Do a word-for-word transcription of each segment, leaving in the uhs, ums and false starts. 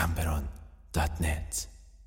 گمبران دات نت.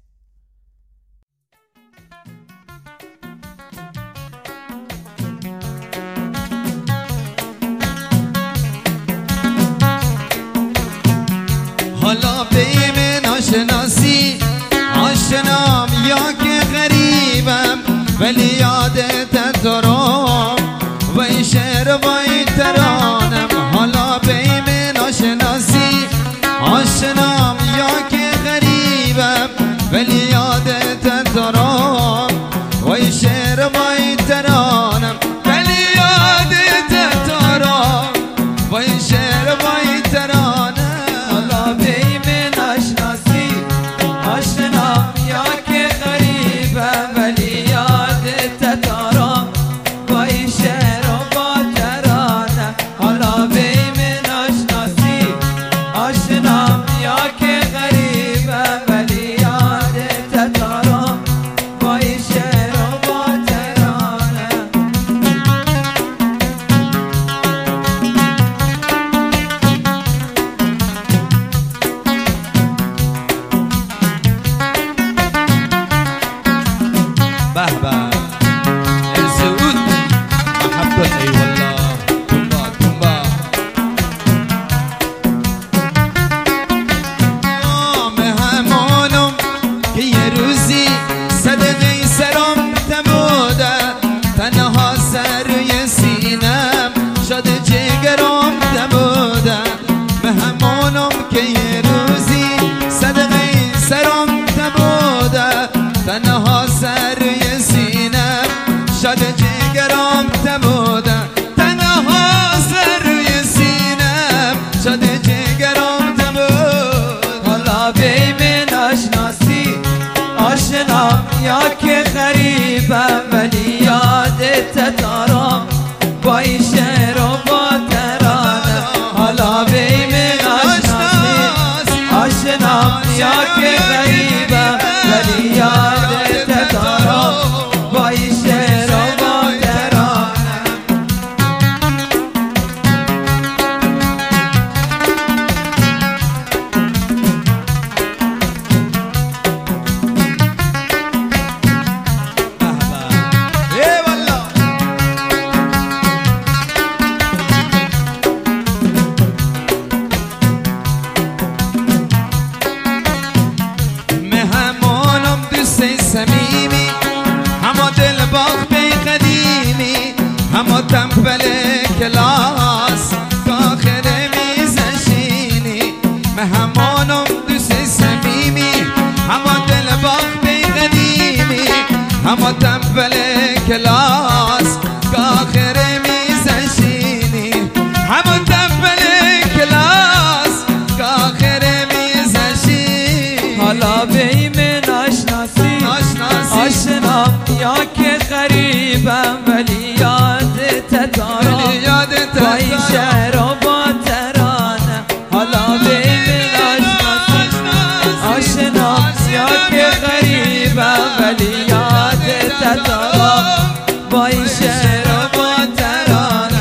حالا بیم ناشناسی آشنام یا که غریبم ولی یادت دارم و این شعر و این ترانم. حالا بیم ناشناسی آشنام یا که غریبم ولی یادت دارم و این شعر و این ترانم ولی یادت دارم و این شعر و این ترانم. شاد جگرام تمودم تنها سر روی سینم شاد جگرام تمود. حالا بیم ناشناسی آشنام یا که غریبم ولی یادت دارم با این شعر و با ترانه. حالا بیم ناشناسی آشنام یا که غریبم ولی یادت دارم با این شعر صمیمی همه دل باغ بی قدیمی همه تنبل کلاس که آخر میز نشینی. مهمانم دوست صمیمی همه دل باغ بی قدیمی همه تنبل کلاس که آخر میز نشینی. همه تنبل کلاس که آخر میز نشینی. حالا بیم ناشناسی آشنام یا که غریبم ولی یادت دارم با این شعر و با ترانه. حالا بیم ناشناسی آشنام یا که غریبم ولی یادت دارم با این شعر و با ترانه.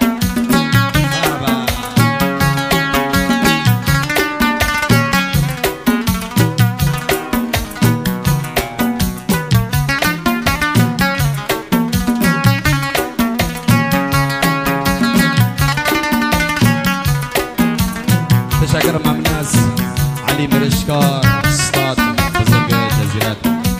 تشکر ممنون از علی مرشکار استاد بزرگ جزیرت.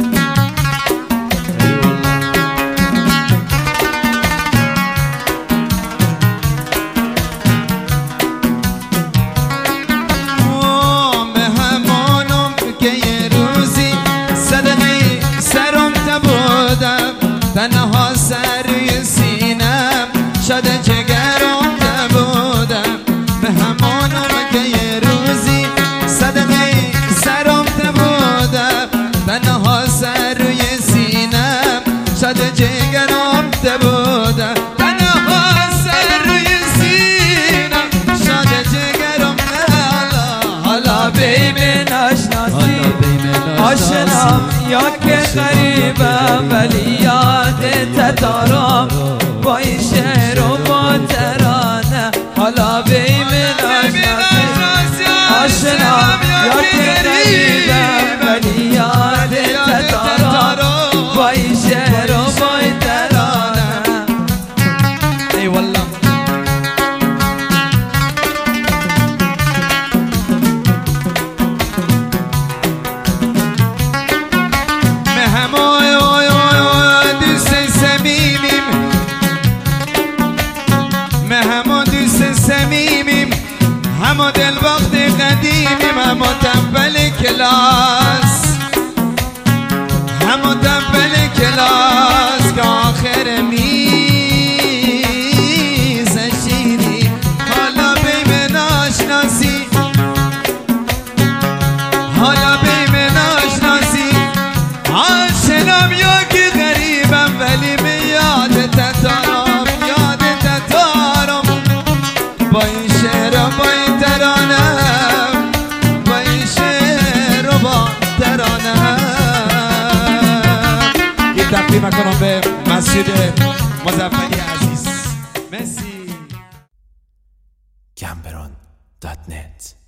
مهمانم که یه روزی صدقی سرم تبودم تنها سر روی سینم شاد جگرم تبودم. مهمانم که یه روزی صدقی سرم تبودم تنها سر روی سینم شاد جگرم تبودم تنها سر روی سینم شاد جگرم تبودم. حالا بیم ناشناسی آشنام یا که غریبم ولی یادت دارم با این شعر و با ترانه. حالا بیم ناشناسی آشنام یا که همو تنبل کلاس همو تنبل کلاس که آخر میز شیری حالا بیم ناشناسی حالا بیم ناشناسی آشنام یا که غریبم ولی به یاد تتارم یاد تتارم با این شعر و با این ترانم با این شعر و با ترانم یه تقدیم کنم به مسجد مظفری عزیز. مرسی. گمبران دات نت